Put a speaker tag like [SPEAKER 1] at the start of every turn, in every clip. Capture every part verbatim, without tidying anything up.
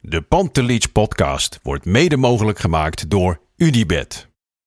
[SPEAKER 1] De Pantelich podcast wordt mede mogelijk gemaakt door Unibet.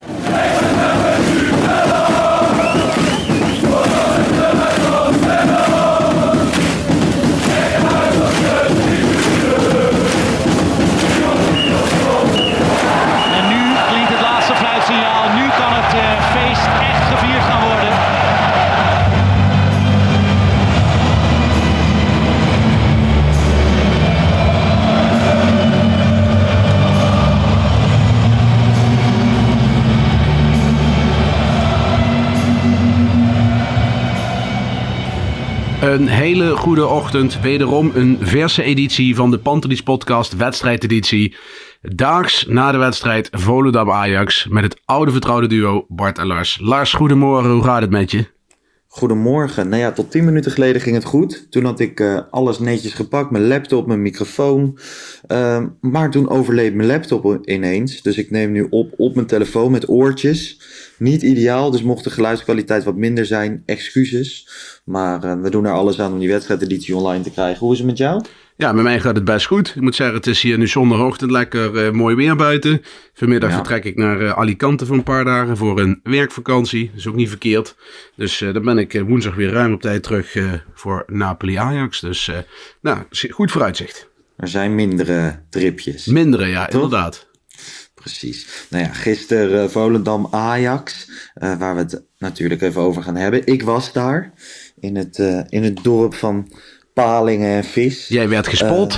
[SPEAKER 2] Een hele goede ochtend, wederom een verse editie van de Pantelich podcast, wedstrijdeditie. Daags na de wedstrijd Volendam-Ajax met het oude vertrouwde duo Bart en Lars. Lars, goedemorgen, hoe gaat het met je?
[SPEAKER 3] Goedemorgen. Nou ja, tot tien minuten geleden ging het goed. Toen had ik uh, alles netjes gepakt, mijn laptop, mijn microfoon. Uh, maar toen overleed mijn laptop ineens. Dus ik neem nu op op mijn telefoon met oortjes. Niet ideaal, dus mocht de geluidskwaliteit wat minder zijn, excuses. Maar uh, we doen er alles aan om die wedstrijdeditie online te krijgen. Hoe is het met jou?
[SPEAKER 2] Ja, met mij gaat het best goed. Ik moet zeggen, het is hier nu zondagochtend lekker uh, mooi weer buiten. Vanmiddag ja. vertrek ik naar uh, Alicante voor een paar dagen voor een werkvakantie. Dat is ook niet verkeerd. Dus uh, dan ben ik uh, woensdag weer ruim op tijd terug uh, voor Napoli-Ajax. Dus uh, nou, goed vooruitzicht.
[SPEAKER 3] Er zijn mindere tripjes.
[SPEAKER 2] Mindere, ja, Toch? Inderdaad.
[SPEAKER 3] Precies. Nou ja, gisteren uh, Volendam-Ajax, uh, waar we het natuurlijk even over gaan hebben. Ik was daar, in het, uh, in het dorp van Palingen en Vis.
[SPEAKER 2] Jij werd gespot? Uh,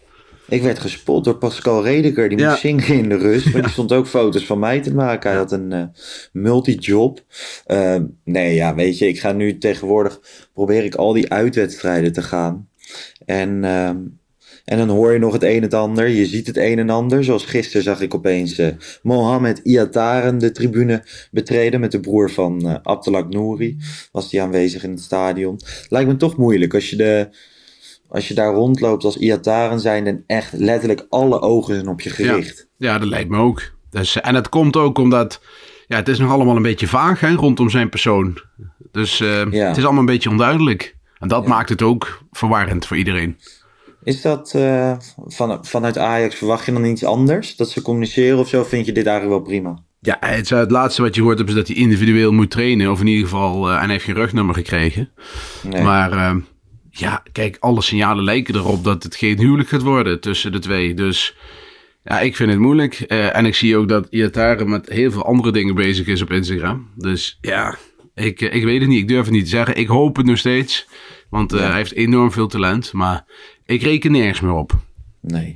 [SPEAKER 3] ik werd gespot door Pascal Redeker, die ja. moest zingen in de rust. Maar ja. die stond ook foto's van mij te maken. Hij had een uh, multijob. Uh, nee, ja, weet je, ik ga nu tegenwoordig, probeer ik al die uitwedstrijden te gaan. En... Uh, En dan hoor je nog het een en het ander. Je ziet het een en ander. Zoals gisteren zag ik opeens uh, Mohamed Iataren de tribune betreden. Met de broer van uh, Abdelak Nouri. Was die aanwezig in het stadion. Lijkt me toch moeilijk. Als je, de, als je daar rondloopt als Iataren zijn. En echt letterlijk alle ogen zijn op je gericht.
[SPEAKER 2] Ja, ja dat lijkt me ook. Dus, en het komt ook omdat... Ja, het is nog allemaal een beetje vaag hè, rondom zijn persoon. Dus uh, ja. het is allemaal een beetje onduidelijk. En dat ja. maakt het ook verwarrend voor iedereen.
[SPEAKER 3] Is dat uh, van, vanuit Ajax, verwacht je dan iets anders? Dat ze communiceren of zo? Vind je dit eigenlijk wel prima?
[SPEAKER 2] Ja, het, het laatste wat je hoort is dat hij individueel moet trainen. Of in ieder geval, uh, en hij heeft geen rugnummer gekregen. Nee. Maar uh, ja, kijk, alle signalen lijken erop dat het geen huwelijk gaat worden tussen de twee. Dus ja, ik vind het moeilijk. Uh, en ik zie ook dat Iataren met heel veel andere dingen bezig is op Instagram. Dus ja, ik, ik weet het niet. Ik durf het niet te zeggen. Ik hoop het nog steeds. Want uh, ja. hij heeft enorm veel talent. Maar ik reken nergens meer op.
[SPEAKER 3] Nee.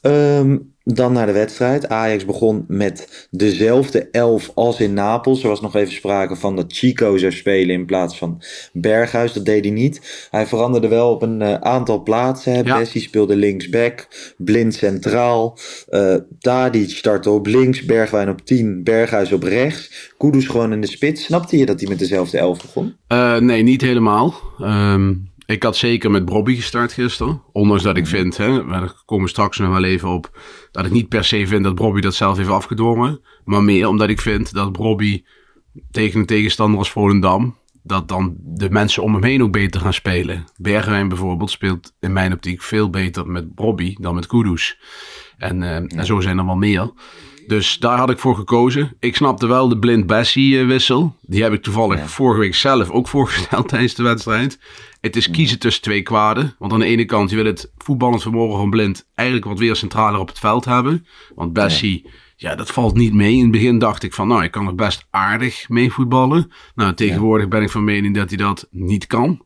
[SPEAKER 3] Um, dan naar de wedstrijd. Ajax begon met dezelfde elf als in Napels. Er was nog even sprake van dat Chico zou spelen in plaats van Berghuis. Dat deed hij niet. Hij veranderde wel op een uh, aantal plaatsen. Ja. Bessie speelde linksback. Blind centraal. Uh, Tadic startte op links. Bergwijn op tien. Berghuis op rechts. Kudus gewoon in de spits. Snapte je dat hij met dezelfde elf begon?
[SPEAKER 2] Uh, nee, niet helemaal. Um... Ik had zeker met Brobby gestart gisteren. Ondanks dat ik vind, hè, daar komen we straks nog wel even op, dat ik niet per se vind dat Brobby dat zelf heeft afgedwongen. Maar meer omdat ik vind dat Brobby tegen een tegenstander als Volendam, dat dan de mensen om hem heen ook beter gaan spelen. Bergwijn bijvoorbeeld speelt in mijn optiek veel beter met Brobby dan met Kudus. En, uh, en zo zijn er wel meer. Dus daar had ik voor gekozen. Ik snapte wel de Blind Bessie wissel. Die heb ik toevallig ja. vorige week zelf ook voorgesteld tijdens de wedstrijd. Het is kiezen tussen twee kwaden. Want aan de ene kant, je wil het voetballend vermogen van Blind eigenlijk wat weer centraler op het veld hebben. Want Bessie, ja. ja, dat valt niet mee. In het begin dacht ik van, nou, ik kan er best aardig mee voetballen. Nou, tegenwoordig ja. ben ik van mening dat hij dat niet kan.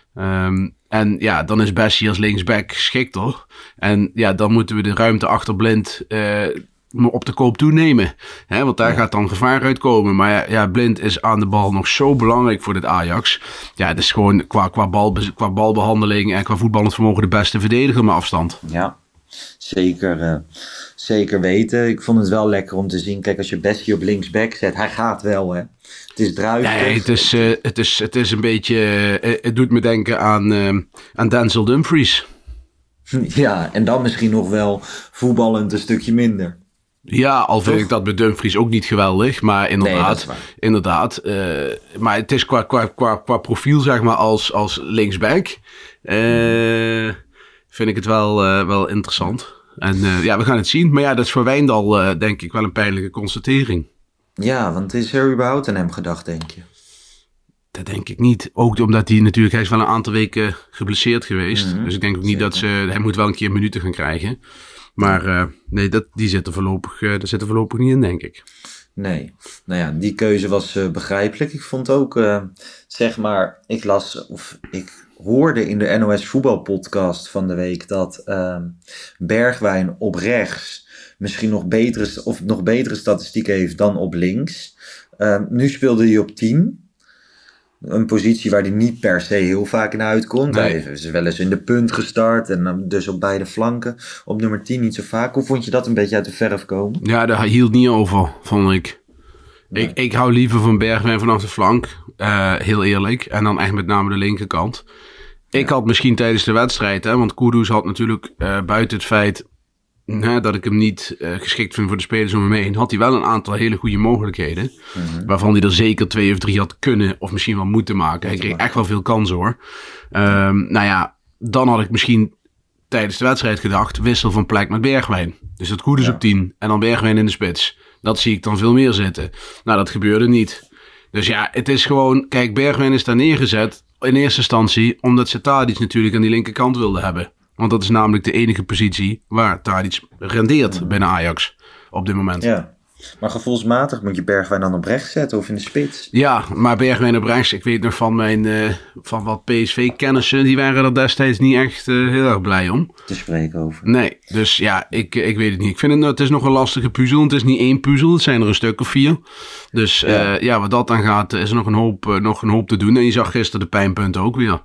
[SPEAKER 2] Um, en ja, dan is Bessie als linksback geschikter. En ja, dan moeten we de ruimte achter Blind Uh, op de koop toenemen. Hè, want daar ja. gaat dan gevaar uitkomen. Maar ja, ja, Blind is aan de bal nog zo belangrijk voor dit Ajax. Ja, het is gewoon qua, qua, bal, qua balbehandeling en qua voetballend vermogen de beste verdediger met afstand.
[SPEAKER 3] Ja, zeker, uh, zeker weten. Ik vond het wel lekker om te zien. Kijk, als je Bessie op linksback zet, hij gaat wel, hè. Het is druistig.
[SPEAKER 2] Nee, het is, uh, het is, het is een beetje... Uh, het doet me denken aan, uh, aan Denzel Dumfries.
[SPEAKER 3] Ja, en dan misschien nog wel voetballend een stukje minder.
[SPEAKER 2] Ja, al vind Toch? ik dat bij Dumfries ook niet geweldig. Maar inderdaad, nee, inderdaad uh, maar het is qua, qua, qua, qua profiel, zeg maar, als, als linksback, uh, vind ik het wel, uh, wel interessant. En uh, ja, we gaan het zien. Maar ja, dat is voor Wijndal uh, denk ik wel een pijnlijke constatering.
[SPEAKER 3] Ja, want is er überhaupt aan hem gedacht, denk je?
[SPEAKER 2] Dat denk ik niet. Ook omdat hij natuurlijk, hij is wel een aantal weken geblesseerd geweest. Mm-hmm. Dus ik denk ook niet Zeker. dat ze, hij moet wel een keer minuten gaan krijgen. Maar uh, nee, dat, die zit er voorlopig, uh, dat zit er voorlopig niet in, denk ik.
[SPEAKER 3] Nee, nou ja, die keuze was uh, begrijpelijk. Ik vond ook, uh, zeg maar, ik las of ik hoorde in de N O S voetbalpodcast van de week dat uh, Bergwijn op rechts misschien nog betere, of nog betere statistieken heeft dan op links. Uh, nu speelde hij op tien. Een positie waar hij niet per se heel vaak in uitkomt. Nee. Hij is wel eens in de punt gestart en dus op beide flanken. Op nummer tien niet zo vaak. Hoe vond je dat een beetje uit de verf komen?
[SPEAKER 2] Ja, daar hield niet over, vond ik. Nee. Ik, ik hou liever van Bergwijn vanaf de flank. Uh, heel eerlijk. En dan echt met name de linkerkant. Ik ja. had misschien tijdens de wedstrijd, hè, want Kudus had natuurlijk uh, buiten het feit hè, dat ik hem niet uh, geschikt vind voor de spelers om hem heen, had hij wel een aantal hele goede mogelijkheden. Mm-hmm. Waarvan hij er zeker twee of drie had kunnen of misschien wel moeten maken. Hij kreeg echt wel veel kansen hoor. Um, nou ja, dan had ik misschien tijdens de wedstrijd gedacht, wissel van plek met Bergwijn. Dus dat Kudus ja. op tien en dan Bergwijn in de spits. Dat zie ik dan veel meer zitten. Nou, dat gebeurde niet. Dus ja, het is gewoon, kijk, Bergwijn is daar neergezet in eerste instantie omdat ze Tadic natuurlijk aan die linkerkant wilde hebben. Want dat is namelijk de enige positie waar Tadic rendeert mm. binnen Ajax op dit moment.
[SPEAKER 3] Ja, maar gevoelsmatig moet je Bergwijn dan op rechts zetten of in de spits?
[SPEAKER 2] Ja, maar Bergwijn op rechts, ik weet nog van mijn uh, van wat P S V-kennissen, die waren er destijds niet echt uh, heel erg blij om.
[SPEAKER 3] Te spreken over.
[SPEAKER 2] Nee, dus ja, ik, ik weet het niet. Ik vind het, het is nog een lastige puzzel. Het is niet één puzzel, het zijn er een stuk of vier. Dus ja, uh, ja wat dat dan gaat, is er nog een, hoop, uh, nog een hoop te doen. En je zag gisteren de pijnpunten ook weer.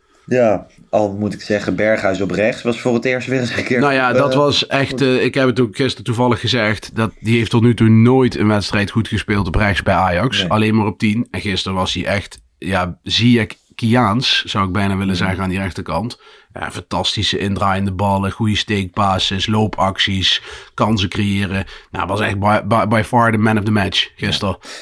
[SPEAKER 3] Ja, al moet ik zeggen, Berghuis op rechts was voor het eerst weer eens een keer...
[SPEAKER 2] Nou ja, dat uh, was echt... Uh, ik heb het ook gisteren toevallig gezegd. Dat die heeft tot nu toe nooit een wedstrijd goed gespeeld op rechts bij Ajax. Nee. Alleen maar op tien. En gisteren was hij echt... Ja, Ziyech-Kiaans, zou ik bijna willen zeggen, aan die rechterkant. Ja, fantastische indraaiende ballen, goede steekpasses, loopacties, kansen creëren. Nou, was echt by, by, by far the man of the match gisteren. Ja.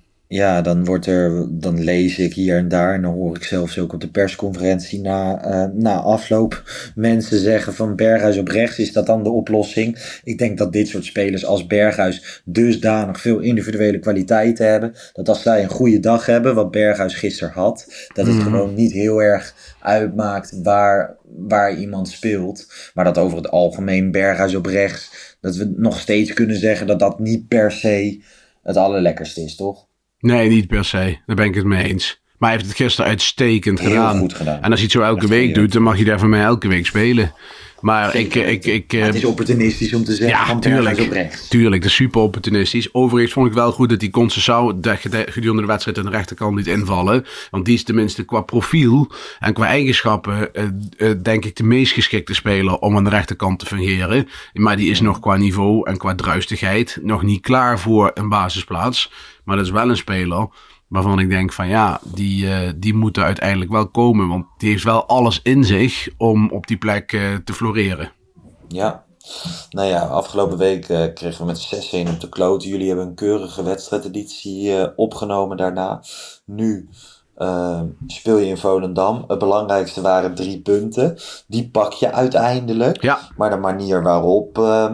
[SPEAKER 3] Ja, dan wordt er, dan lees ik hier en daar en dan hoor ik zelfs ook op de persconferentie na, uh, na afloop mensen zeggen van Berghuis op rechts, is dat dan de oplossing? Ik denk dat dit soort spelers als Berghuis dusdanig veel individuele kwaliteiten hebben, dat als zij een goede dag hebben, wat Berghuis gisteren had, dat het mm. gewoon niet heel erg uitmaakt waar, waar iemand speelt, maar dat over het algemeen Berghuis op rechts, dat we nog steeds kunnen zeggen dat dat niet per se het allerlekkerste is, toch?
[SPEAKER 2] Nee, niet per se. Daar ben ik het mee eens. Maar hij heeft het gisteren uitstekend
[SPEAKER 3] heel
[SPEAKER 2] gedaan.
[SPEAKER 3] Goed gedaan.
[SPEAKER 2] En als hij het zo elke Echt week doet, dan mag je daar van mij elke week spelen. Maar ik... ik, ik
[SPEAKER 3] maar het is opportunistisch om te zeggen,
[SPEAKER 2] ja,
[SPEAKER 3] van
[SPEAKER 2] tuurlijk,
[SPEAKER 3] op rechts.
[SPEAKER 2] Tuurlijk, dat is super opportunistisch. Overigens vond ik wel goed dat die Conceição gedurende de wedstrijd aan de rechterkant liet invallen. Want die is tenminste qua profiel en qua eigenschappen, uh, uh, denk ik, de meest geschikte speler om aan de rechterkant te fungeren. Maar die is nog qua niveau en qua druistigheid nog niet klaar voor een basisplaats. Maar dat is wel een speler waarvan ik denk van ja, die, uh, die moet er uiteindelijk wel komen. Want die heeft wel alles in zich om op die plek uh, te floreren.
[SPEAKER 3] Ja, nou ja, afgelopen week uh, kregen we met zes een op de kloot. Jullie hebben een keurige wedstrijdeditie uh, opgenomen daarna. Nu uh, speel je in Volendam. Het belangrijkste waren drie punten. Die pak je uiteindelijk. Ja. Maar de manier waarop... Uh,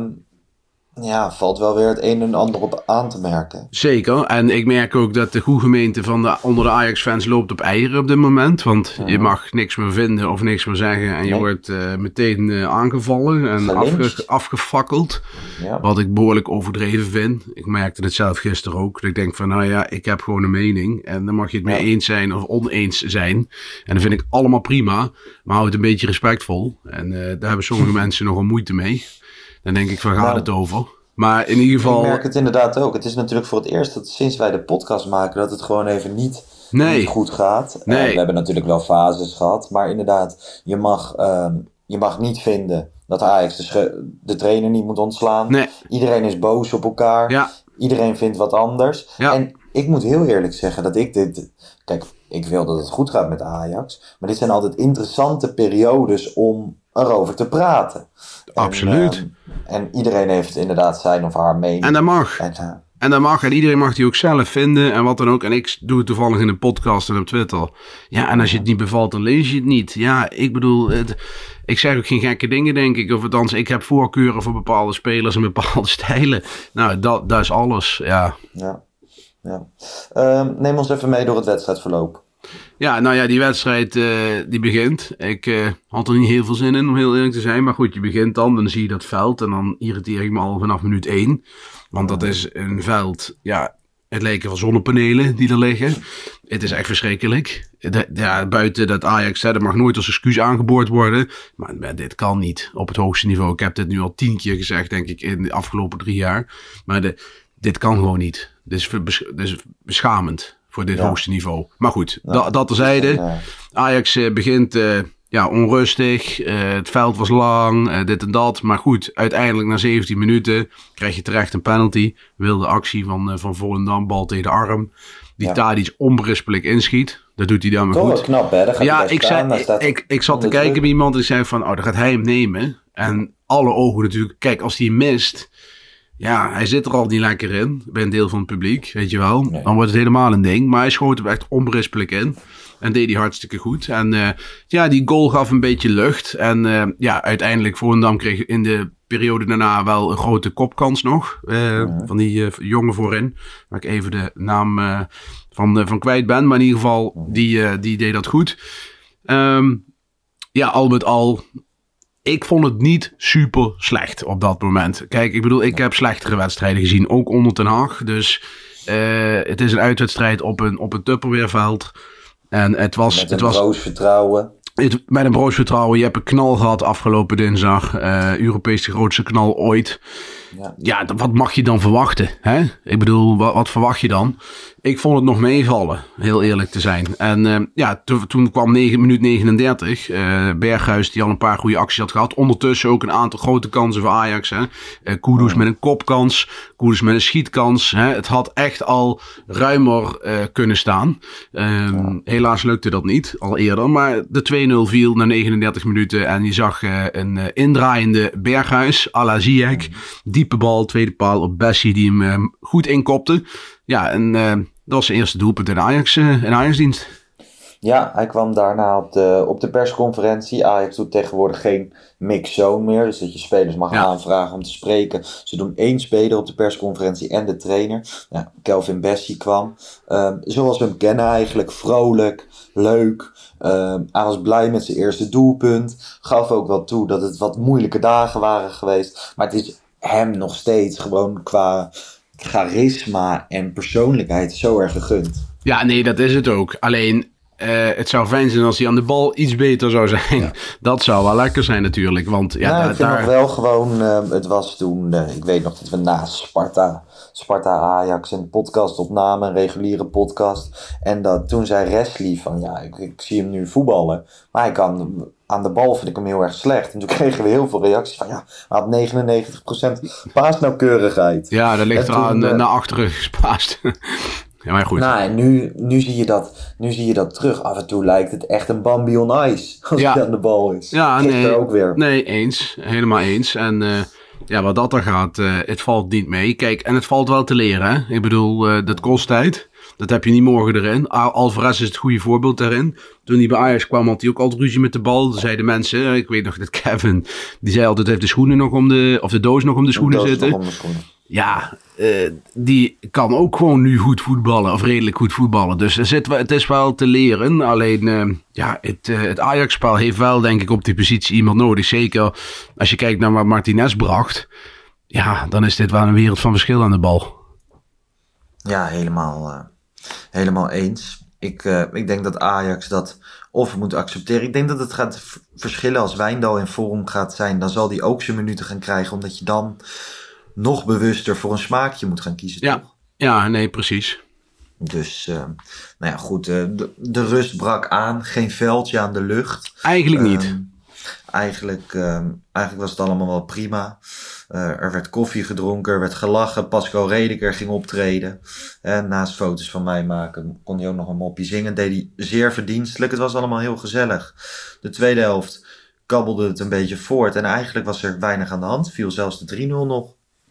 [SPEAKER 3] Ja, valt wel weer het een en ander op aan te merken.
[SPEAKER 2] Zeker. En ik merk ook dat de goede gemeente van de, onder de Ajax-fans loopt op eieren op dit moment. Want ja. je mag niks meer vinden of niks meer zeggen. En je nee. wordt uh, meteen uh, aangevallen en afge, afgefakkeld. Ja. Wat ik behoorlijk overdreven vind. Ik merkte het zelf gisteren ook. Dat ik denk van, nou ja, ik heb gewoon een mening. En dan mag je het mee ja. eens zijn of oneens zijn. En dat vind ik allemaal prima. Maar hou het een beetje respectvol. En uh, daar hebben sommige mensen nogal moeite mee. Dan denk ik, waar gaat nou, het over? Maar in ieder geval...
[SPEAKER 3] Ik merk het inderdaad ook. Het is natuurlijk voor het eerst dat sinds wij de podcast maken, dat het gewoon even niet, nee. niet goed gaat. Nee. Uh, we hebben natuurlijk wel fases gehad. Maar inderdaad, je mag, uh, je mag niet vinden dat Ajax de, sch- de trainer niet moet ontslaan. Nee. Iedereen is boos op elkaar. Ja. Iedereen vindt wat anders. Ja. En ik moet heel eerlijk zeggen dat ik dit... Kijk, ik wil dat het goed gaat met Ajax. Maar dit zijn altijd interessante periodes om erover te praten.
[SPEAKER 2] Absoluut.
[SPEAKER 3] En, uh, en iedereen heeft inderdaad zijn of haar mening.
[SPEAKER 2] En dat mag.
[SPEAKER 3] En, uh,
[SPEAKER 2] En dat mag, en iedereen mag die ook zelf vinden en wat dan ook. En ik doe het toevallig in een podcast en op Twitter. Ja, en als je het niet bevalt, dan lees je het niet. Ja, ik bedoel, het, ik zeg ook geen gekke dingen, denk ik. Of althans, ik heb voorkeuren voor bepaalde spelers en bepaalde stijlen. Nou, dat, dat is alles, ja.
[SPEAKER 3] Ja, ja. Uh, neem ons even mee door het wedstrijdverloop.
[SPEAKER 2] Ja, nou ja, die wedstrijd uh, die begint. Ik uh, had er niet heel veel zin in, om heel eerlijk te zijn. Maar goed, je begint dan, dan zie je dat veld. En dan irriteer ik me al vanaf minuut één. Want dat is een veld, ja, het lijken wel zonnepanelen die er liggen. Het is echt verschrikkelijk. De, ja, buiten dat Ajax, hè, dat mag nooit als excuus aangeboord worden. Maar, maar dit kan niet op het hoogste niveau. Ik heb dit nu al tien keer gezegd, denk ik, in de afgelopen drie jaar. Maar de, dit kan gewoon niet. Dit is, dit is beschamend voor dit ja. hoogste niveau. Maar goed, ja. dat, dat terzijde. Ja. Ajax uh, begint... Uh, Ja, onrustig. Uh, het veld was lang. Uh, dit en dat. Maar goed, uiteindelijk na zeventien minuten krijg je terecht een penalty. Wilde actie van, uh, van Volendam. Bal tegen de arm. Die ja. Tadic onberispelijk inschiet. Dat doet hij dan maar
[SPEAKER 3] Toch
[SPEAKER 2] goed.
[SPEAKER 3] Knap, hè? Daar gaat
[SPEAKER 2] ja,
[SPEAKER 3] hij
[SPEAKER 2] ik,
[SPEAKER 3] staan,
[SPEAKER 2] zei,
[SPEAKER 3] staat
[SPEAKER 2] ik, ik zat te kijken druk. bij iemand en ik zei van... Oh, dan gaat hij hem nemen. En alle ogen natuurlijk... Kijk, als hij mist... Ja, hij zit er al niet lekker in. Bij een deel van het publiek, weet je wel. Nee. Dan wordt het helemaal een ding. Maar hij schoot hem echt onberispelijk in. En deed hij hartstikke goed. En uh, ja, die goal gaf een beetje lucht. En uh, ja, uiteindelijk Volendam kreeg in de periode daarna wel een grote kopkans nog. Uh, ja. Van die uh, jongen voorin. Waar ik even de naam uh, van, uh, van kwijt ben. Maar in ieder geval, die, uh, die deed dat goed. Um, ja, al met al... Ik vond het niet super slecht op dat moment. Kijk, ik bedoel, ik heb slechtere wedstrijden gezien. Ook onder Ten Hag. Dus uh, het is een uitwedstrijd op een, op een Tupperwareveld. En het was...
[SPEAKER 3] Met een
[SPEAKER 2] het was,
[SPEAKER 3] broos vertrouwen.
[SPEAKER 2] Het, met een broos vertrouwen. Je hebt een knal gehad afgelopen dinsdag. Uh, Europees de grootste knal ooit. Ja, ja, wat mag je dan verwachten? Hè? Ik bedoel, wat, wat verwacht je dan? Ik vond het nog meevallen, heel eerlijk te zijn. En uh, ja, to, toen kwam negen, minuut negenendertig. Uh, Berghuis, die al een paar goede acties had gehad. Ondertussen ook een aantal grote kansen voor Ajax. Hè? Uh, Kudus oh. met een kopkans. Kudus met een schietkans. Hè? Het had echt al ruimer uh, kunnen staan. Uh, oh. Helaas lukte dat niet, al eerder. Maar de twee nul viel na negenendertig minuten. En je zag uh, een uh, indraaiende Berghuis, à la Ziyech. Oh. Diepe bal, tweede paal op Bessie, die hem uh, goed inkopte. Ja, en... Uh, Dat was zijn eerste doelpunt in Ajax, uh, in Ajax-dienst.
[SPEAKER 3] Ja, hij kwam daarna op de, op de persconferentie. Ajax doet tegenwoordig geen mix-zone meer. Dus dat je spelers mag ja. aanvragen om te spreken. Ze doen één speler op de persconferentie en de trainer. Ja, Kelvin Bessie kwam. Um, zoals we hem kennen eigenlijk. Vrolijk, leuk. Um, hij was blij met zijn eerste doelpunt. Gaf ook wel toe dat het wat moeilijke dagen waren geweest. Maar het is hem nog steeds gewoon qua... charisma en persoonlijkheid zo erg gegund.
[SPEAKER 2] Ja, nee, dat is het ook. Alleen, uh, het zou fijn zijn als hij aan de bal iets beter zou zijn. Ja. Dat zou wel lekker zijn natuurlijk. Want ja,
[SPEAKER 3] nou,
[SPEAKER 2] da-
[SPEAKER 3] ik vind
[SPEAKER 2] daar...
[SPEAKER 3] nog wel gewoon, uh, het was toen, uh, ik weet nog dat we na Sparta, Sparta Ajax een podcast opnamen, een reguliere podcast. En dat, toen zei Wesley van, ja, ik, ik zie hem nu voetballen. Maar hij kan... Aan de bal vind ik hem heel erg slecht. En toen kregen we heel veel reacties van... ja, hij had negenennegentig procent paasnauwkeurigheid.
[SPEAKER 2] Ja, dat ligt eraan uh, naar achteren gespaast. Ja, maar goed.
[SPEAKER 3] Nou, en nu, nu, zie je dat, nu zie je dat terug. Af en toe lijkt het echt een Bambi on ice. Als ja. hij aan de bal is.
[SPEAKER 2] Ja, nee,
[SPEAKER 3] ook weer.
[SPEAKER 2] nee, eens. Helemaal eens. En uh, ja, wat dat er gaat, uh, het valt niet mee. Kijk, en het valt wel te leren. Hè? Ik bedoel, uh, dat kost tijd. Dat heb je niet morgen erin. Alvarez is het goede voorbeeld daarin. Toen hij bij Ajax kwam, had hij ook altijd ruzie met de bal. Dan zeiden mensen, ik weet nog dat Kevin, die zei altijd, heeft de schoenen nog om de, of de doos nog om de schoenen de zitten. De schoenen. Ja, uh, die kan ook gewoon nu goed voetballen, of redelijk goed voetballen. Dus er zit, het is wel te leren. Alleen, uh, ja, het, uh, het Ajax-spel heeft wel, denk ik, op die positie iemand nodig. Zeker als je kijkt naar wat Martinez bracht. Ja, dan is dit wel een wereld van verschil aan de bal.
[SPEAKER 3] Ja, helemaal... Uh... Helemaal eens. Ik, uh, ik denk dat Ajax dat of moet accepteren. Ik denk dat het gaat v- verschillen als Wijndal in vorm gaat zijn. Dan zal hij ook zijn minuten gaan krijgen. Omdat je dan nog bewuster voor een smaakje moet gaan kiezen.
[SPEAKER 2] Ja,
[SPEAKER 3] toch?
[SPEAKER 2] Ja, nee, precies.
[SPEAKER 3] Dus, uh, nou ja, goed. Uh, de, de rust brak aan. Geen veldje aan de lucht.
[SPEAKER 2] Eigenlijk niet.
[SPEAKER 3] Uh, eigenlijk, uh, eigenlijk was het allemaal wel prima. Uh, er werd koffie gedronken, er werd gelachen. Pascal Redeker ging optreden. En naast foto's van mij maken kon hij ook nog een mopje zingen. Deed hij zeer verdienstelijk. Het was allemaal heel gezellig. De tweede helft kabbelde het een beetje voort. En eigenlijk was er weinig aan de hand. Viel zelfs de drie nul nog.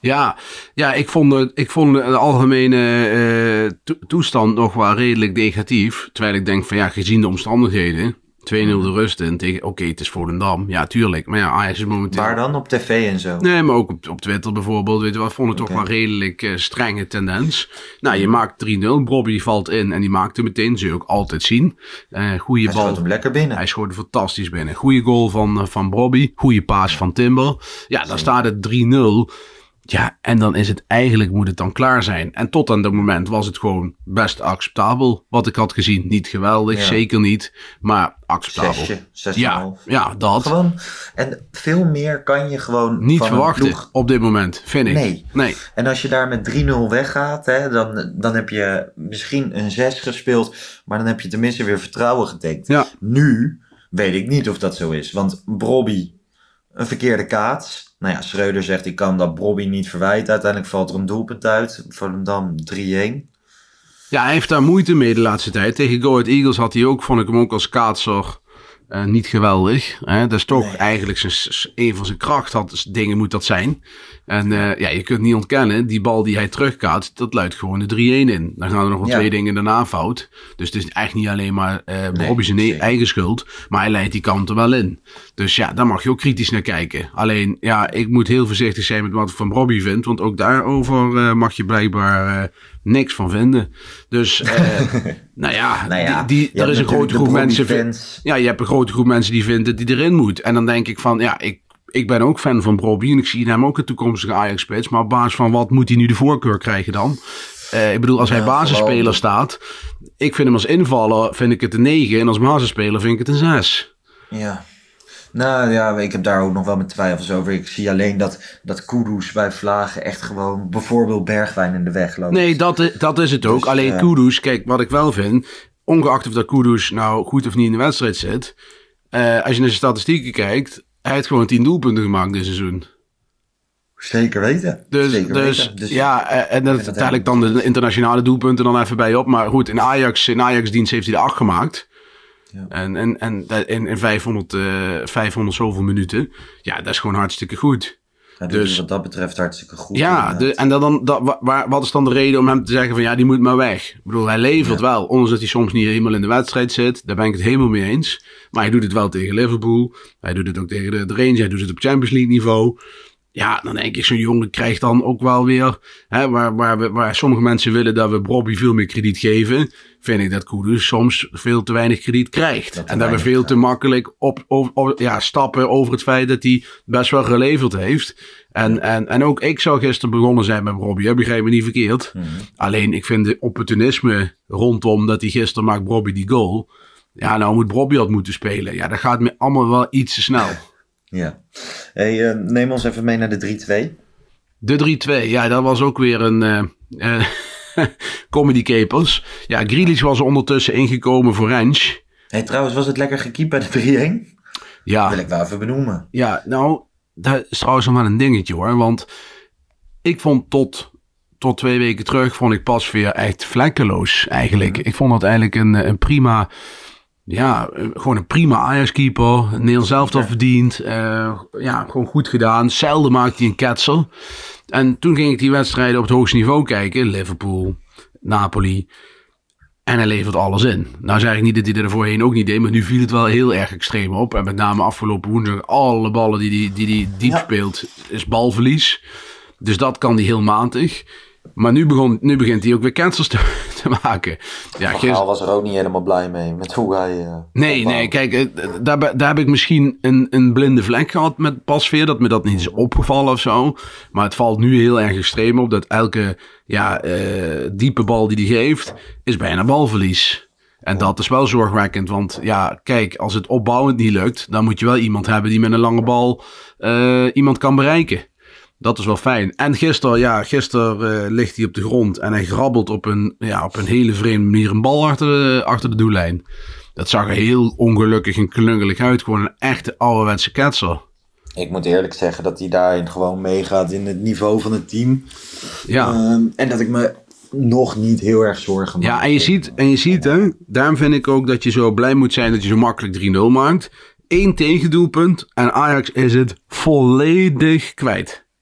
[SPEAKER 2] Ja, ja ik, vond het, ik vond de algemene uh, to- toestand nog wel redelijk negatief. Terwijl ik denk van ja, gezien de omstandigheden, twee nul de rust in tegen, oké, okay, het is Volendam. Ja, tuurlijk. Maar ja, Ajax is momenteel...
[SPEAKER 3] Waar dan? Op tv en zo?
[SPEAKER 2] Nee, maar ook op, op Twitter bijvoorbeeld. Weet je wel, vond het okay. toch wel redelijk uh, strenge tendens. Nou, je maakt drie nul. Bobby valt in en die maakt hem meteen. Zul je ook altijd zien. Uh, goeie
[SPEAKER 3] Hij
[SPEAKER 2] bal.
[SPEAKER 3] schoot hem lekker binnen.
[SPEAKER 2] Hij schoot hem fantastisch binnen. Goeie goal van, uh, van Bobby. Goeie paas van Timber. Ja, dan staat het drie nul. Ja, en dan is het eigenlijk, moet het dan klaar zijn. En tot aan dat moment was het gewoon best acceptabel. Wat ik had gezien, niet geweldig, ja. Zeker niet. Maar acceptabel.
[SPEAKER 3] Zesje, zes
[SPEAKER 2] ja, ja, dat.
[SPEAKER 3] Gewoon, en veel meer kan je gewoon
[SPEAKER 2] niet
[SPEAKER 3] van
[SPEAKER 2] verwachten
[SPEAKER 3] ploeg...
[SPEAKER 2] op dit moment, vind ik.
[SPEAKER 3] Nee.
[SPEAKER 2] nee.
[SPEAKER 3] En als je daar met drie nul weggaat, hè, dan, dan heb je misschien een zes gespeeld. Maar dan heb je tenminste weer vertrouwen getankt.
[SPEAKER 2] Ja.
[SPEAKER 3] Nu weet ik niet of dat zo is. Want Brobby, een verkeerde kaats. Nou ja, Schreuder zegt, ik kan dat Brobby niet verwijten. Uiteindelijk valt er een doelpunt uit. Volendam drie-een.
[SPEAKER 2] Ja, hij heeft daar moeite mee de laatste tijd. Tegen Go Ahead Eagles had hij ook, vond ik hem ook als kaatser uh, niet geweldig. Hè? Dat is toch nee. eigenlijk zijn, een van zijn kracht had, dingen moet dat zijn. En uh, ja, je kunt niet ontkennen, die bal die hij terugkaatst, dat luidt gewoon de drie-een in. Dan gaan er nog wel ja. twee dingen daarna fout. Dus het is echt niet alleen maar uh, nee, Bobby zijn nee. eigen schuld, maar hij leidt die kant er wel in. Dus ja, daar mag je ook kritisch naar kijken. Alleen, ja, ik moet heel voorzichtig zijn met wat ik van Bobby vind, want ook daarover uh, mag je blijkbaar uh, niks van vinden. Dus, uh, nou ja, nou ja die, die, er is een grote groep mensen... Fans. Ja, je hebt een grote groep mensen die vinden die erin moet. En dan denk ik van, ja, ik Ik ben ook fan van Bobby en ik zie hem ook een toekomstige Ajax-spits. Maar op basis van wat moet hij nu de voorkeur krijgen dan? Uh, ik bedoel, als ja, hij basisspeler vooral... staat. Ik vind hem als invaller vind ik het een negen. En als basisspeler vind ik het een zes.
[SPEAKER 3] Ja. Nou ja, ik heb daar ook nog wel mijn twijfels over. Ik zie alleen dat, dat Kudus bij Vlagen echt gewoon bijvoorbeeld Bergwijn in de weg loopt.
[SPEAKER 2] Nee, dat, dat is het ook. Dus, alleen uh... Kudus, kijk, wat ik wel vind. Ongeacht of dat Kudus nou goed of niet in de wedstrijd zit. Uh, als je naar zijn statistieken kijkt. Hij heeft gewoon tien doelpunten gemaakt dit seizoen.
[SPEAKER 3] Zeker weten.
[SPEAKER 2] Dus,
[SPEAKER 3] Zeker
[SPEAKER 2] dus,
[SPEAKER 3] weten. dus
[SPEAKER 2] ja, en dat uiteindelijk dan de internationale doelpunten dan even bij op. Maar goed, in Ajax, in Ajax-dienst heeft hij er acht gemaakt. Ja. En, en, en in, in vijfhonderd, uh, vijfhonderd zoveel minuten. Ja, dat is gewoon hartstikke goed.
[SPEAKER 3] Ja, dus wat dat betreft hartstikke goed.
[SPEAKER 2] Ja, de, en dan, dan, waar, wat is dan de reden om hem te zeggen van ja, die moet maar weg? Ik bedoel, hij levert ja. wel, ondanks dat hij soms niet helemaal in de wedstrijd zit. Daar ben ik het helemaal mee eens. Maar hij doet het wel tegen Liverpool. Hij doet het ook tegen de, de Rangers. Hij doet het op Champions League niveau. Ja, dan denk ik, zo'n jongen krijgt dan ook wel weer... Hè, waar, waar, we, waar sommige mensen willen dat we Bobby veel meer krediet geven... vind ik dat Kudus soms veel te weinig krediet krijgt. Dat en dat we veel krijgt. te makkelijk op, op, op, ja, stappen over het feit dat hij best wel geleverd heeft. En, en, en ook ik zou gisteren begonnen zijn met Bobby, hè, begrijp me niet verkeerd. Mm-hmm. Alleen, ik vind de opportunisme rondom dat hij gisteren maakt Bobby die goal... Ja, nou moet Bobby had moeten spelen. Ja, dat gaat me allemaal wel iets te snel.
[SPEAKER 3] Ja. Hey, uh, neem ons even mee naar de drie-twee.
[SPEAKER 2] De drie-twee, ja, dat was ook weer een uh, uh, comedy capers. Ja, Grealish was ondertussen ingekomen voor Rens.
[SPEAKER 3] Hey, trouwens, was het lekker gekiept bij de drie-een?
[SPEAKER 2] Ja.
[SPEAKER 3] Dat wil ik wel even benoemen.
[SPEAKER 2] Ja, nou, dat is trouwens nog wel een dingetje hoor. Want ik vond tot, tot twee weken terug, vond ik Pasveer echt vlekkeloos eigenlijk. Mm. Ik vond dat eigenlijk een, een prima... Ja, gewoon een prima Ajax-keeper. Nederlands elftal ja. verdiend. Uh, ja, gewoon goed gedaan. Zelden maakte hij een ketser. En toen ging ik die wedstrijden op het hoogste niveau kijken. Liverpool, Napoli. En hij levert alles in. Nou zeg ik niet dat hij er voorheen ook niet deed. Maar nu viel het wel heel erg extreem op. En met name afgelopen woensdag. Alle ballen die hij die, die diep ja. speelt is balverlies. Dus dat kan hij heel matig. Maar nu, begon, nu begint hij ook weer cancers te, te maken. Ja,
[SPEAKER 3] Van Gaal was er ook niet helemaal blij mee met hoe hij... Uh,
[SPEAKER 2] nee, opbouwde. nee, kijk, daar, daar heb ik misschien een, een blinde vlek gehad met Pasveer. Dat me dat niet is opgevallen of zo. Maar het valt nu heel erg extreem op dat elke ja, uh, diepe bal die hij geeft, is bijna balverlies. En dat is wel zorgwekkend, want ja, kijk, als het opbouwend niet lukt, dan moet je wel iemand hebben die met een lange bal uh, iemand kan bereiken. Dat is wel fijn. En gisteren, ja, gisteren uh, ligt hij op de grond en hij grabbelt op een, ja, op een hele vreemde manier een bal achter de, achter de doellijn. Dat zag er heel ongelukkig en klungelig uit. Gewoon een echte ouderwetse ketser.
[SPEAKER 3] Ik moet eerlijk zeggen dat hij daarin gewoon meegaat in het niveau van het team.
[SPEAKER 2] Ja.
[SPEAKER 3] Um, en dat ik me nog niet heel erg zorgen maak.
[SPEAKER 2] Ja, en je ziet, en je ziet hè, daarom vind ik ook dat je zo blij moet zijn dat je zo makkelijk drie nul maakt. Eén tegendoelpunt en Ajax is het volledig kwijt.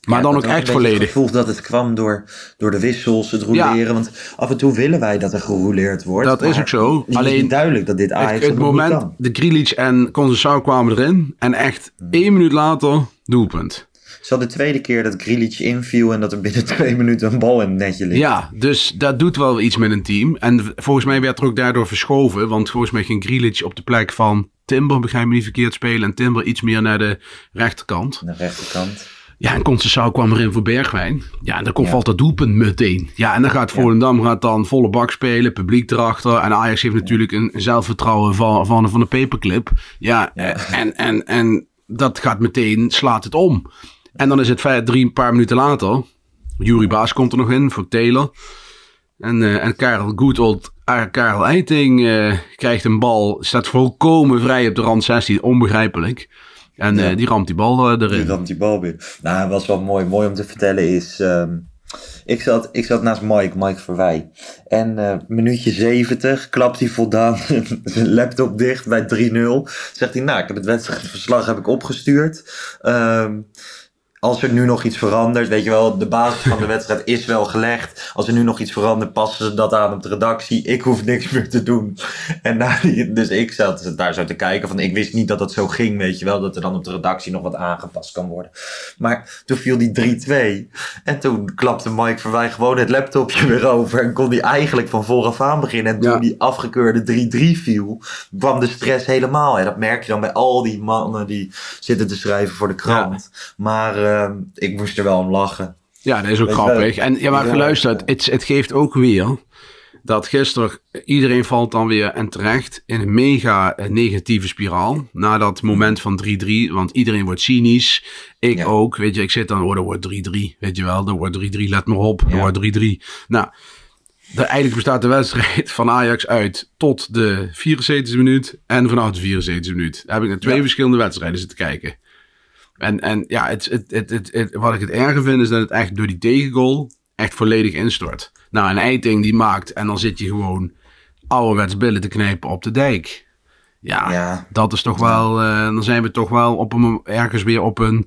[SPEAKER 2] Maar
[SPEAKER 3] ja,
[SPEAKER 2] dan ook
[SPEAKER 3] ook
[SPEAKER 2] echt
[SPEAKER 3] een
[SPEAKER 2] volledig.
[SPEAKER 3] Het gevoel dat het kwam door, door de wissels, het roleren. Ja. Want af en toe willen wij dat er gerouleerd wordt.
[SPEAKER 2] Dat is ook zo.
[SPEAKER 3] Het
[SPEAKER 2] Alleen
[SPEAKER 3] is duidelijk dat dit Ajax
[SPEAKER 2] het, het moment, kan. De Grealish en Conceição kwamen erin. En echt hmm. één minuut later, doelpunt.
[SPEAKER 3] Het is al de tweede keer dat Grealish inviel en dat er binnen twee minuten een bal in het netje ligt.
[SPEAKER 2] Ja, dus dat doet wel iets met een team. En volgens mij werd er ook daardoor verschoven. Want volgens mij ging Grealish op de plek van Timber, begrijp me niet verkeerd, spelen. En Timber iets meer naar de rechterkant.
[SPEAKER 3] Naar de rechterkant.
[SPEAKER 2] Ja, en Conceição kwam erin voor Bergwijn. Ja, en dan komt, ja. valt dat doelpunt meteen. Ja, en dan gaat Volendam ja. gaat dan volle bak spelen, publiek erachter. En Ajax heeft natuurlijk een zelfvertrouwen van, van, van de paperclip. Ja, ja. En, en, en dat gaat meteen, slaat het om. En dan is het vijf, drie, een paar minuten later. Yuri Baas komt er nog in voor Taylor. En, uh, en Karel Goodold, uh, Karel Eiting uh, krijgt een bal. Staat volkomen vrij op de rand zestien. Onbegrijpelijk. En ja. uh, die ramt die bal uh, erin.
[SPEAKER 3] Die ramt die bal weer. Nou, wat wel mooi, mooi om te vertellen is... Um, ik, zat, ik zat naast Mike, Mike Verwij. En uh, minuutje zeventig, klapt hij voldaan zijn laptop dicht bij drie nul. Zegt hij, nou, ik heb het wedstrijdverslag heb ik opgestuurd. Um, Als er nu nog iets verandert, weet je wel, de basis van de wedstrijd is wel gelegd. Als er nu nog iets verandert, passen ze dat aan op de redactie. Ik hoef niks meer te doen. En nou, dus ik zat daar zo te kijken van, ik wist niet dat dat zo ging, weet je wel. Dat er dan op de redactie nog wat aangepast kan worden. Maar toen viel die drie twee. En toen klapte Mike Verwij gewoon het laptopje weer over. En kon die eigenlijk van vooraf aan beginnen. En toen ja. die afgekeurde drie drie viel, kwam de stress helemaal. En dat merk je dan bij al die mannen die zitten te schrijven voor de krant. Ja. Maar... Uh, Uh, ik moest er wel om lachen.
[SPEAKER 2] Ja, dat is ook Weet grappig. En ja, maar geluisterd, het, het geeft ook weer dat gisteren iedereen valt dan weer en terecht in een mega negatieve spiraal. Na dat moment van drie drie, want iedereen wordt cynisch. Ik ja. ook, weet je, ik zit dan, oh, er wordt drie drie, weet je wel, er wordt drie drie, let maar op, er ja. wordt drie drie. Nou, de, eigenlijk bestaat de wedstrijd van Ajax uit tot de vierenzeventigste minuut en vanaf de vierenzeventigste minuut. Daar heb ik naar twee ja. verschillende wedstrijden zitten kijken. En, en ja, het, het, het, het, het, wat ik het erger vind is dat het echt door die tegengoal echt volledig instort. Nou, een Eiting die maakt en dan zit je gewoon ouderwets billen te knijpen op de dijk. Ja, ja. dat is toch wel, uh, dan zijn we toch wel op een, ergens weer op een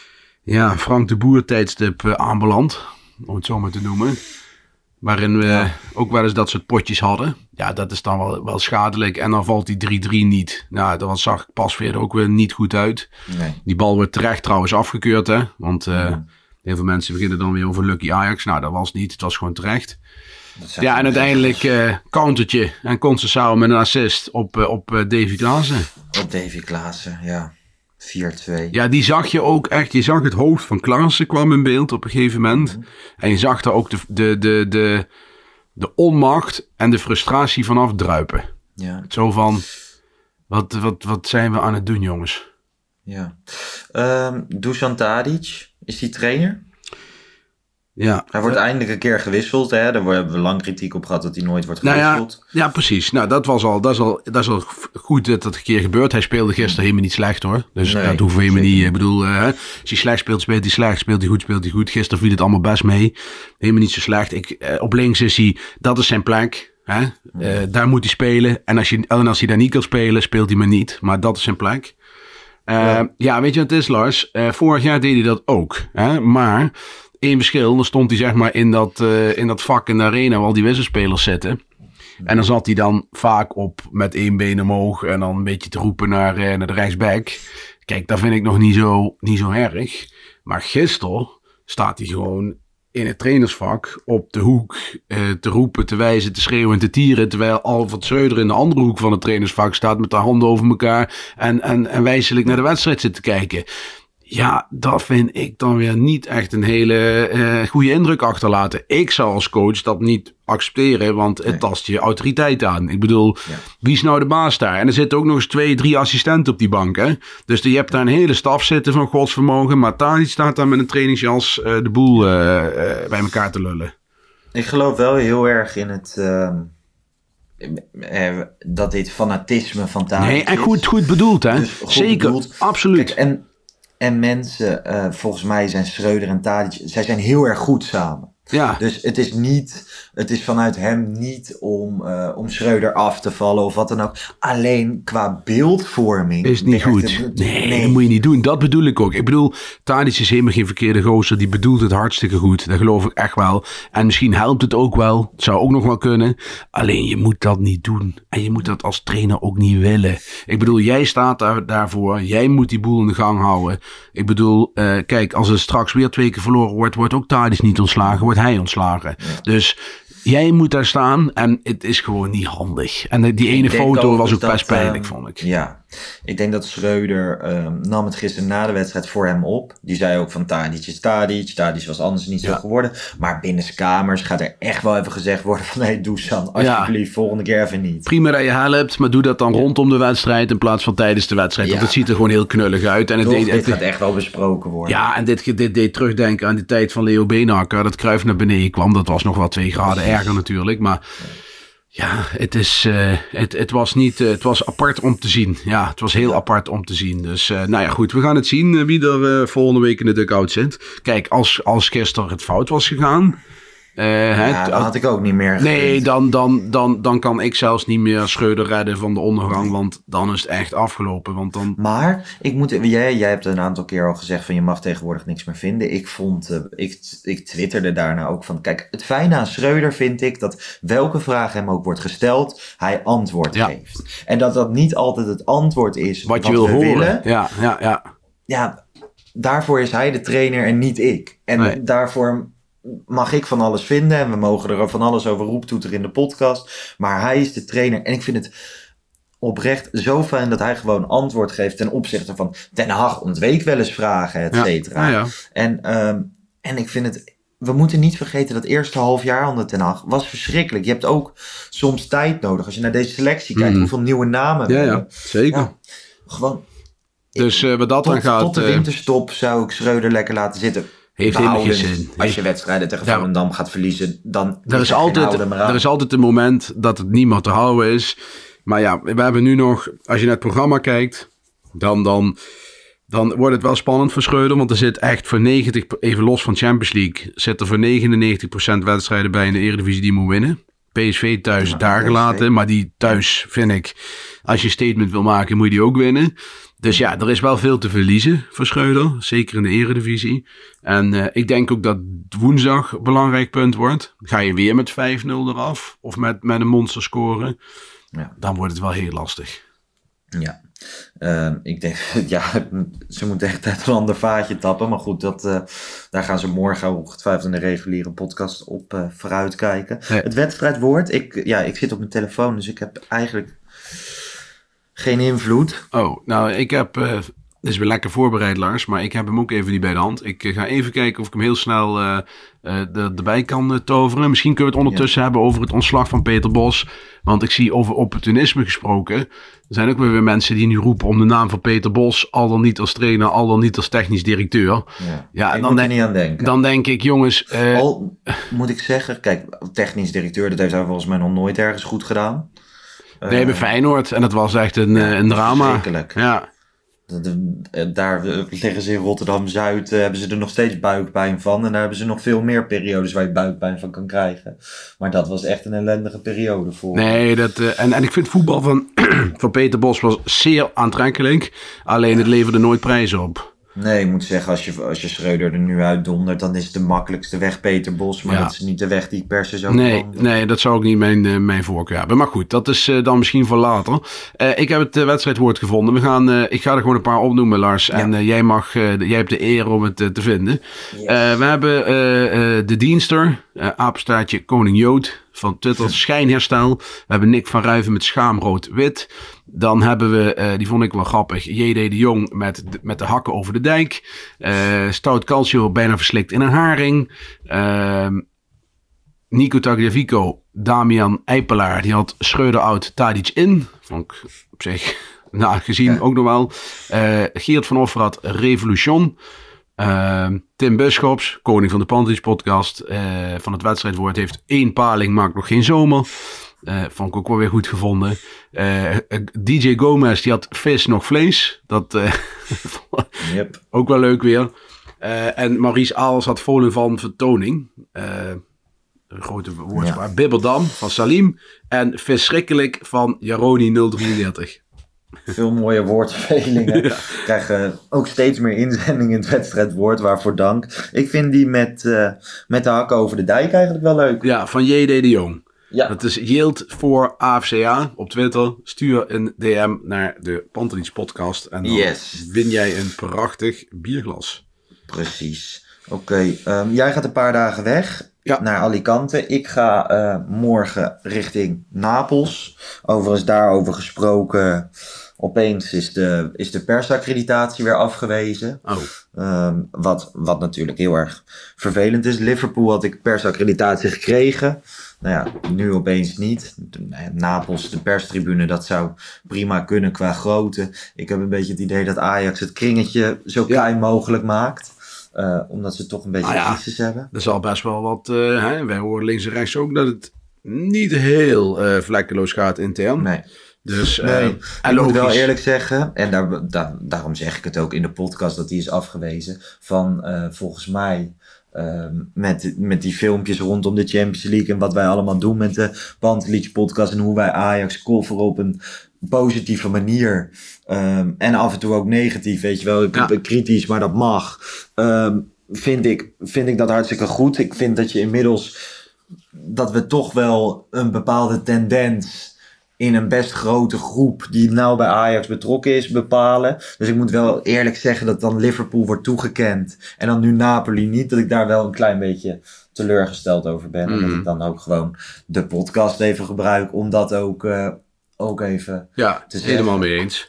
[SPEAKER 2] ja, Frank de Boer tijdstip uh, aanbeland. Om het zo maar te noemen. Waarin we ja. ook wel eens dat soort potjes hadden. Ja, dat is dan wel, wel schadelijk. En dan valt die drie drie niet. Nou, dat zag ik pas weer ook weer niet goed uit. Nee. Die bal wordt terecht trouwens afgekeurd, hè. Want uh, ja. heel veel mensen beginnen dan weer over Lucky Ajax. Nou, dat was niet. Het was gewoon terecht. Ja, en uiteindelijk uh, countertje. En Conceição met een assist op, uh, op uh, Davy Klaassen.
[SPEAKER 3] Op Davy Klaassen, ja. vier twee.
[SPEAKER 2] Ja, die zag je ook echt. Je zag het hoofd van Klaassen kwam in beeld op een gegeven moment. Mm-hmm. En je zag daar ook de, de, de, de, de onmacht en de frustratie van afdruipen. Ja. Zo van, wat, wat, wat zijn we aan het doen, jongens?
[SPEAKER 3] Ja. Um, Dusan Tadic, is die trainer?
[SPEAKER 2] Ja.
[SPEAKER 3] Hij wordt uh, eindelijk een keer gewisseld. Hè? Daar hebben we lang kritiek op gehad dat hij nooit wordt gewisseld.
[SPEAKER 2] Nou ja, ja, precies. Nou, dat was al, dat is al, dat is al goed dat dat een keer gebeurt. Hij speelde gisteren helemaal niet slecht, hoor. Dus nee, dat hoeven we helemaal niet. Ik bedoel, uh, als hij slecht speelt, speelt hij slecht. Speelt hij goed, speelt hij goed. Gisteren viel het allemaal best mee. Helemaal niet zo slecht. Ik, uh, op links is hij, dat is zijn plek. Hè? Uh, daar moet hij spelen. En als, je, en als hij daar niet kan spelen, speelt hij maar niet. Maar dat is zijn plek. Uh, ja. ja, weet je wat het is, Lars? Uh, vorig jaar deed hij dat ook. Hè? Maar... Eén verschil, dan stond hij zeg maar in dat, uh, in dat vak in de arena waar al die wisselspelers zitten. En dan zat hij dan vaak op met één been omhoog en dan een beetje te roepen naar, uh, naar de rechtsback. Kijk, dat vind ik nog niet zo, niet zo erg. Maar gisteren staat hij gewoon in het trainersvak op de hoek uh, te roepen, te wijzen, te schreeuwen en te tieren. Terwijl Alfred Schreuder in de andere hoek van het trainersvak staat met de handen over elkaar en, en, en wijselijk naar de wedstrijd zit te kijken. Ja, dat vind ik dan weer niet echt een hele uh, goede indruk achterlaten. Ik zou als coach dat niet accepteren, want het nee. tast je autoriteit aan. Ik bedoel, ja. wie is nou de baas daar? En er zitten ook nog eens twee, drie assistenten op die bank, hè? Dus je hebt daar een hele staf zitten van godsvermogen, maar Tadic staat daar met een trainingsjas uh, de boel uh, uh, bij elkaar te lullen.
[SPEAKER 3] Ik geloof wel heel erg in het... Uh... Eh, dat dit fanatisme van Tadic
[SPEAKER 2] Nee, en goed, goed bedoeld, hè? Dus goed Zeker, bedoeld. Absoluut.
[SPEAKER 3] Kijk, en... En mensen, uh, volgens mij zijn Schreuder en Tadic, zij zijn heel erg goed samen.
[SPEAKER 2] Ja.
[SPEAKER 3] Dus het is niet, het is vanuit hem niet om, uh, om Schreuder af te vallen of wat dan ook. Alleen qua beeldvorming.
[SPEAKER 2] Is niet goed. Het, nee, nee, dat moet je niet doen. Dat bedoel ik ook. Ik bedoel, Tadic is helemaal geen verkeerde gozer. Die bedoelt het hartstikke goed. Dat geloof ik echt wel. En misschien helpt het ook wel. Het zou ook nog wel kunnen. Alleen je moet dat niet doen. En je moet dat als trainer ook niet willen. Ik bedoel, jij staat daar, daarvoor. Jij moet die boel in de gang houden. Ik bedoel, uh, kijk, als het straks weer twee keer verloren wordt, wordt ook Tadic niet ontslagen. Wordt hij ontslagen. Ja. Dus jij moet daar staan en het is gewoon niet handig. En die ene foto was ook dat, best pijnlijk, uh, vond ik.
[SPEAKER 3] Ja, ik denk dat Schreuder uh, nam het gisteren na de wedstrijd voor hem op. Die zei ook van Tadic is Tadic. Tadic was anders niet ja. zo geworden. Maar binnenskamers gaat er echt wel even gezegd worden van... hé, hey, Dusan, alsjeblieft, ja. volgende keer even niet.
[SPEAKER 2] Prima dat je helpt, maar doe dat dan ja. rondom de wedstrijd in plaats van tijdens de wedstrijd. Ja. Want het ziet er gewoon heel knullig uit. En het
[SPEAKER 3] Toch,
[SPEAKER 2] deed,
[SPEAKER 3] dit
[SPEAKER 2] het,
[SPEAKER 3] gaat echt wel besproken worden.
[SPEAKER 2] Ja, en dit, dit deed terugdenken aan de tijd van Leo Beenhakker. Dat Cruijff naar beneden kwam. Dat was nog wel twee graden erger natuurlijk, maar... Ja, het, is, uh, het, het was niet, uh, het was apart om te zien. Ja, het was heel ja. apart om te zien. Dus uh, nou ja, goed, we gaan het zien uh, wie er uh, volgende week in de dugout zit. Kijk, als, als gisteren het fout was gegaan... Uh,
[SPEAKER 3] ja, het, dat had ik ook niet meer
[SPEAKER 2] Nee, gekund. dan, dan, dan, dan kan ik zelfs niet meer Schreuder redden van de ondergang. Want dan is het echt afgelopen. Want dan...
[SPEAKER 3] Maar, ik moet, jij, jij hebt een aantal keer al gezegd van je mag tegenwoordig niks meer vinden. Ik vond, uh, ik, ik twitterde daarna ook van, kijk, het fijne aan Schreuder vind ik dat welke vraag hem ook wordt gesteld, hij antwoord ja. geeft. En dat dat niet altijd het antwoord is wat, wat je wil we horen. willen.
[SPEAKER 2] Ja, ja, ja.
[SPEAKER 3] Ja, daarvoor is hij de trainer en niet ik. En nee. daarvoor... mag ik van alles vinden en we mogen er van alles over roeptoeteren in de podcast. Maar hij is de trainer en ik vind het oprecht zo fijn dat hij gewoon antwoord geeft ten opzichte van Ten Hag ontweek wel eens vragen, et cetera. Ja, ja, ja. En, um, en ik vind het... We moeten niet vergeten dat eerste half jaar onder Ten Hag was verschrikkelijk. Je hebt ook soms tijd nodig. Als je naar deze selectie kijkt, mm. hoeveel nieuwe namen we
[SPEAKER 2] ja,
[SPEAKER 3] hebben.
[SPEAKER 2] Ja, zeker. Ja,
[SPEAKER 3] gewoon...
[SPEAKER 2] Dus uh, wat dat
[SPEAKER 3] tot,
[SPEAKER 2] dan gaat...
[SPEAKER 3] Tot de winterstop uh, zou ik Schreuder lekker laten zitten.
[SPEAKER 2] Heeft helemaal geen zin.
[SPEAKER 3] Als je wedstrijden tegen ja. Volendam gaat verliezen, dan
[SPEAKER 2] er is, altijd, er is altijd een moment dat het niet meer te houden is. Maar ja, we hebben nu nog, als je naar het programma kijkt, dan, dan, dan wordt het wel spannend voor Schreuder. Want er zit echt voor negentig, even los van Champions League, zit er voor negenennegentig procent wedstrijden bij in de Eredivisie die moet winnen. P S V thuis ja, daar gelaten, maar die thuis vind ik, als je een statement wil maken, moet je die ook winnen. Dus ja, er is wel veel te verliezen voor Schreuder. Zeker in de Eredivisie. En uh, ik denk ook dat woensdag een belangrijk punt wordt. Ga je weer met vijf nul eraf? Of met, met een monster scoren? Ja. Dan wordt het wel heel lastig.
[SPEAKER 3] Ja. Uh, ik denk, ja, ze moeten echt uit een ander vaatje tappen. Maar goed, dat, uh, daar gaan ze morgen ongetwijfeld in de reguliere podcast op uh, vooruitkijken. Nee. Het wedstrijdwoord. Ik, ja, ik zit op mijn telefoon, dus ik heb eigenlijk... geen invloed.
[SPEAKER 2] Oh, nou, ik heb... Uh, dit is weer lekker voorbereid, Lars. Maar ik heb hem ook even niet bij de hand. Ik uh, ga even kijken of ik hem heel snel uh, uh, er, erbij kan uh, toveren. Misschien kunnen we het ondertussen ja. hebben over het ontslag van Peter Bos. Want ik zie over opportunisme gesproken. Er zijn ook weer mensen die nu roepen om de naam van Peter Bos. Al dan niet als trainer, al dan niet als technisch directeur.
[SPEAKER 3] Ja, ja ik dan moet er niet aan denken.
[SPEAKER 2] Dan denk ik, jongens... Uh,
[SPEAKER 3] al moet ik zeggen, kijk, technisch directeur, dat heeft hij volgens mij nog nooit ergens goed gedaan.
[SPEAKER 2] Nee, bij Feyenoord. En dat was echt een, ja, een drama.
[SPEAKER 3] Verschrikkelijk.
[SPEAKER 2] Ja.
[SPEAKER 3] De, de, daar liggen ze in Rotterdam-Zuid, uh, hebben ze er nog steeds buikpijn van. En daar hebben ze nog veel meer periodes waar je buikpijn van kan krijgen. Maar dat was echt een ellendige periode voor.
[SPEAKER 2] Nee, dat, uh, en, en ik vind voetbal van, van Peter Bos was zeer aantrekkelijk. Alleen ja. het leverde nooit prijzen op.
[SPEAKER 3] Nee, ik moet zeggen, als je, als je Schreuder er nu uitdondert, dan is het de makkelijkste weg Peter Bos. Maar ja. dat is niet de weg die ik per se zou
[SPEAKER 2] nee, nee, dat zou ook niet mijn, uh, mijn voorkeur hebben. Maar goed, dat is uh, dan misschien voor later. Uh, ik heb het uh, wedstrijdwoord gevonden. We gaan, uh, ik ga er gewoon een paar opnoemen, Lars. Ja. En uh, jij, mag, uh, jij hebt de eer om het uh, te vinden. Yes. Uh, we hebben uh, uh, de dienster, uh, apenstaartje Koning Jood van Twitter, schijnherstel. We hebben Nick van Ruiven met schaamrood-wit. Dan hebben we, uh, die vond ik wel grappig, J D de Jong met de, met de hakken over de dijk. Uh, Stout Calcio bijna verslikt in een haring. Uh, Nico Tagliafico, Damian Eipelaar, die had Schreuder out, Tadic in. Vond ik op zich, nou gezien ja. ook nog wel. Uh, Geert van Offeraat, Revolution. Uh, Tim Buschops, koning van de Pantage podcast, uh, van het wedstrijdwoord, heeft één paling, maakt nog geen zomer. Uh, vond ik ook wel weer goed gevonden. Uh, D J Gomez, die had vis nog vlees. Dat uh,
[SPEAKER 3] yep.
[SPEAKER 2] ook wel leuk weer. Uh, en Maurice Aals had Volen van Vertoning. Uh, een grote woordspraak. Ja. Bibberdam van Salim. En Verschrikkelijk van Jaroni nul drieëndertig.
[SPEAKER 3] Veel mooie woordspelingen. Ja. Krijgen ook steeds meer inzendingen in het wedstrijdwoord. Waarvoor dank. Ik vind die met, uh, met de hakken over de dijk eigenlijk wel leuk.
[SPEAKER 2] Ja, van J D de Jong. Ja. Dat is Yield voor A F C A op Twitter. Stuur een D M naar de Pantelis podcast. En dan yes. win jij een prachtig bierglas.
[SPEAKER 3] Precies. Oké, okay, um, jij gaat een paar dagen weg. Ja. Naar Alicante. Ik ga uh, morgen richting Napels. Overigens daarover gesproken. Opeens is de, is de persaccreditatie weer afgewezen. Oh. Um, wat, wat natuurlijk heel erg vervelend is. Liverpool had ik persaccreditatie gekregen. Nou ja, nu opeens niet. Napels, de perstribune, dat zou prima kunnen qua grootte. Ik heb een beetje het idee dat Ajax het kringetje zo klein ja. mogelijk maakt. Uh, omdat ze toch een beetje ah, ja. crisis hebben.
[SPEAKER 2] Er zal best wel wat... Uh, hè? Wij horen links en rechts ook dat het niet heel uh, vlekkeloos gaat intern.
[SPEAKER 3] Nee.
[SPEAKER 2] Dus, uh,
[SPEAKER 3] nee, ik moet wel eerlijk zeggen, en daar, daar, daarom zeg ik het ook in de podcast dat die is afgewezen, van uh, volgens mij uh, met, met die filmpjes rondom de Champions League en wat wij allemaal doen met de Pantelis podcast en hoe wij Ajax coveren op een positieve manier um, en af en toe ook negatief, weet je wel, ja. kritisch, maar dat mag, um, vind ik, vind ik dat hartstikke goed. Ik vind dat je inmiddels, dat we toch wel een bepaalde tendens in een best grote groep die nou bij Ajax betrokken is bepalen. Dus ik moet wel eerlijk zeggen dat dan Liverpool wordt toegekend en dan nu Napoli niet, dat ik daar wel een klein beetje teleurgesteld over ben. Mm. En dat ik dan ook gewoon de podcast even gebruik om dat ook, uh, ook even
[SPEAKER 2] ja,
[SPEAKER 3] te zeggen.
[SPEAKER 2] Helemaal mee eens.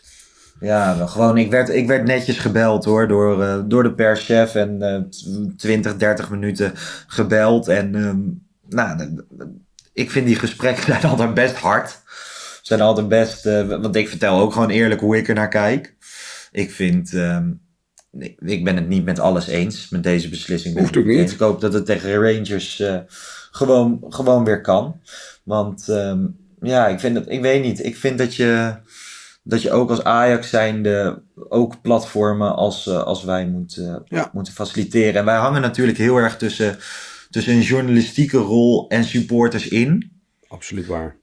[SPEAKER 3] Ja, gewoon, ik werd, ik werd netjes gebeld hoor, door, uh, door de perschef en uh, twintig, dertig minuten gebeld. En um, nou, ik vind die gesprekken zijn altijd best hard. Zijn altijd best, uh, want ik vertel ook gewoon eerlijk hoe ik er naar kijk. Ik vind, um, ik, ik ben het niet met alles eens, met deze beslissing.
[SPEAKER 2] Hoeft ook niet.
[SPEAKER 3] Ik hoop dat het tegen Rangers uh, gewoon, gewoon weer kan. Want um, ja, ik vind dat, ik weet niet, ik vind dat je, dat je ook als Ajax zijnde ook platformen als, uh, als wij moet, uh, ja. moeten faciliteren. En wij hangen natuurlijk heel erg tussen, tussen een journalistieke rol en supporters in.
[SPEAKER 2] Absoluut waar.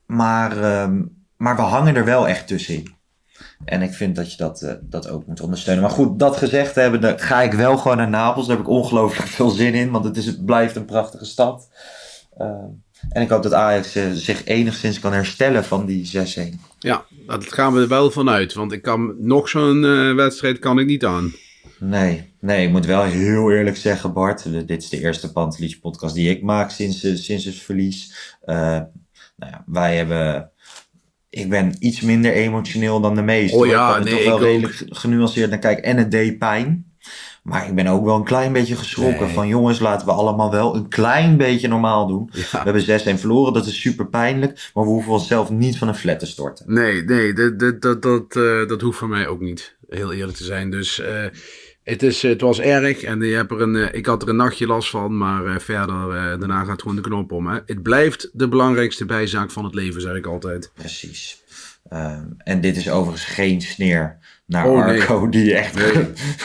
[SPEAKER 3] Maar, um, maar we hangen er wel echt tussenin. En ik vind dat je dat, uh, dat ook moet ondersteunen. Maar goed, dat gezegd hebben, dan ga ik wel gewoon naar Napels. Daar heb ik ongelooflijk veel zin in. Want het, is, het blijft een prachtige stad. Uh, en ik hoop dat Ajax uh, zich enigszins kan herstellen van die zes-een.
[SPEAKER 2] Ja, daar gaan we er wel vanuit. Want ik kan nog zo'n uh, wedstrijd kan ik niet aan.
[SPEAKER 3] Nee, nee, ik moet wel heel eerlijk zeggen, Bart. Uh, dit is de eerste Pantelis podcast die ik maak sinds, uh, sinds het verlies. Uh, Nou ja, wij hebben... Ik ben iets minder emotioneel dan de meesten.
[SPEAKER 2] Oh ja,
[SPEAKER 3] ik kan er
[SPEAKER 2] nee,
[SPEAKER 3] toch wel
[SPEAKER 2] ik
[SPEAKER 3] redelijk ook. genuanceerd naar kijken. En het deed pijn. Maar ik ben ook wel een klein beetje geschrokken. Nee. Van jongens, laten we allemaal wel een klein beetje normaal doen. Ja. We hebben zes-een verloren, dat is super pijnlijk. Maar we hoeven onszelf niet van een flat te storten.
[SPEAKER 2] Nee, nee, dat, dat, dat, dat, uh, dat hoeft voor mij ook niet. Heel eerlijk te zijn. Dus... Uh, Het, is, het was erg en je hebt er een, ik had er een nachtje last van, maar uh, verder, uh, daarna gaat gewoon de knop om. Hè. Het blijft de belangrijkste bijzaak van het leven, zeg ik altijd.
[SPEAKER 3] Precies. Uh, en dit is overigens geen sneer naar oh, Arco, nee. die, echt, nee.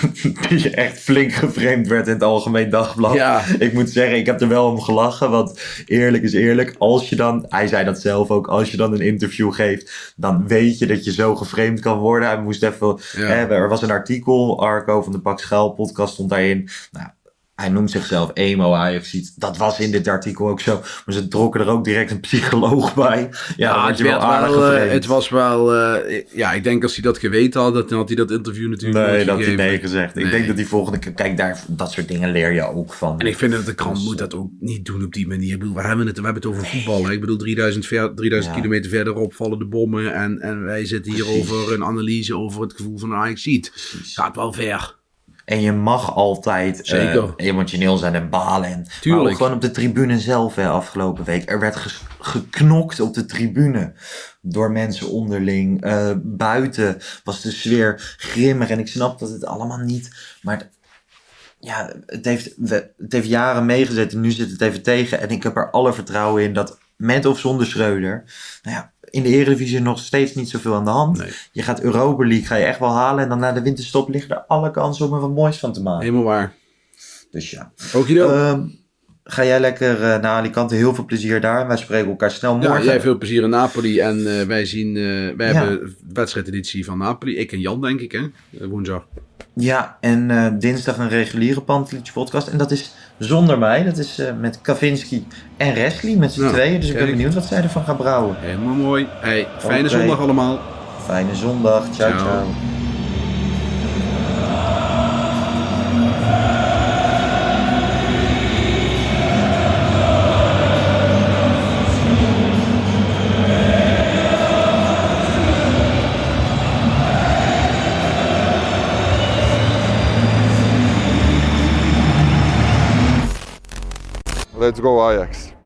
[SPEAKER 3] die echt flink geframed werd in het Algemeen Dagblad. Ja. Ik moet zeggen, ik heb er wel om gelachen, want eerlijk is eerlijk, als je dan, hij zei dat zelf ook, als je dan een interview geeft, dan weet je dat je zo geframed kan worden. Hij moest even, ja. hè, er was een artikel, Arco van de Pak Schuil podcast stond daarin. Nou, hij noemt zichzelf emo Ajaxiet. Dat was in dit artikel ook zo. Maar ze trokken er ook direct een psycholoog bij. Ja,
[SPEAKER 2] ja het, wel wel, uh, het was wel... Uh, ja, ik denk als hij dat geweten had, dan had hij dat interview natuurlijk
[SPEAKER 3] Nee, dat had hij nee gezegd. Nee. Ik denk dat die volgende keer... Kijk, daar, dat soort dingen leer je ook van.
[SPEAKER 2] En ik vind dat de krant dus, moet dat ook niet doen op die manier. Ik bedoel, we hebben het, we hebben het over nee. voetbal. Hè? Ik bedoel, drieduizend, drieduizend ja. kilometer verderop vallen de bommen. En, en wij zitten hier Precies. over een analyse over het gevoel van Ajaxiet. Gaat wel ver.
[SPEAKER 3] En je mag altijd uh, emotioneel zijn en balen. En, maar ook gewoon op de tribune zelf hè, afgelopen week. Er werd ges- geknokt op de tribune door mensen onderling. Uh, buiten was de sfeer grimmig. En ik snap dat het allemaal niet... Maar het, ja, het, heeft, het heeft jaren meegezet en nu zit het even tegen. En ik heb er alle vertrouwen in dat met of zonder Schreuder... Nou ja, in de Eredivisie nog steeds niet zoveel aan de hand. Nee. Je gaat Europa League, ga je echt wel halen. En dan na de winterstop liggen er alle kansen om er wat moois van te maken.
[SPEAKER 2] Helemaal waar.
[SPEAKER 3] Dus ja.
[SPEAKER 2] Ook je
[SPEAKER 3] Um, ga jij lekker uh, naar Alicante. Heel veel plezier daar. Wij spreken elkaar snel morgen.
[SPEAKER 2] Ja, jij veel plezier in Napoli. En uh, wij zien... Uh, wij
[SPEAKER 3] ja.
[SPEAKER 2] hebben wedstrijdeditie van Napoli. Ik en Jan, denk ik, hè? Uh, woensdag.
[SPEAKER 3] Ja, en uh, dinsdag een reguliere Pantelich podcast. En dat is zonder mij. Dat is uh, met Kavinski en Resli met z'n nou, tweeën. Dus kijk. Ik ben benieuwd wat zij ervan gaan brouwen.
[SPEAKER 2] Helemaal mooi. Hey, fijne okay. zondag allemaal.
[SPEAKER 3] Fijne zondag. Ciao, ciao. ciao.
[SPEAKER 4] Let's go Ajax.